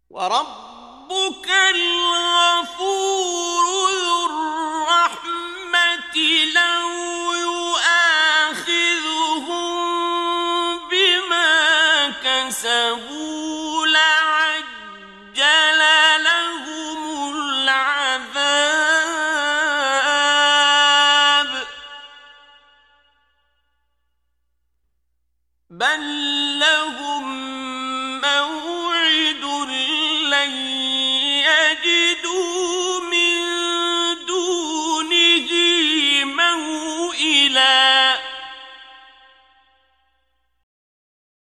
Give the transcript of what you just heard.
وربك الغفور ذو الرحمة لو يؤاخذهم بما كسبوا لعجل لهم العذاب بل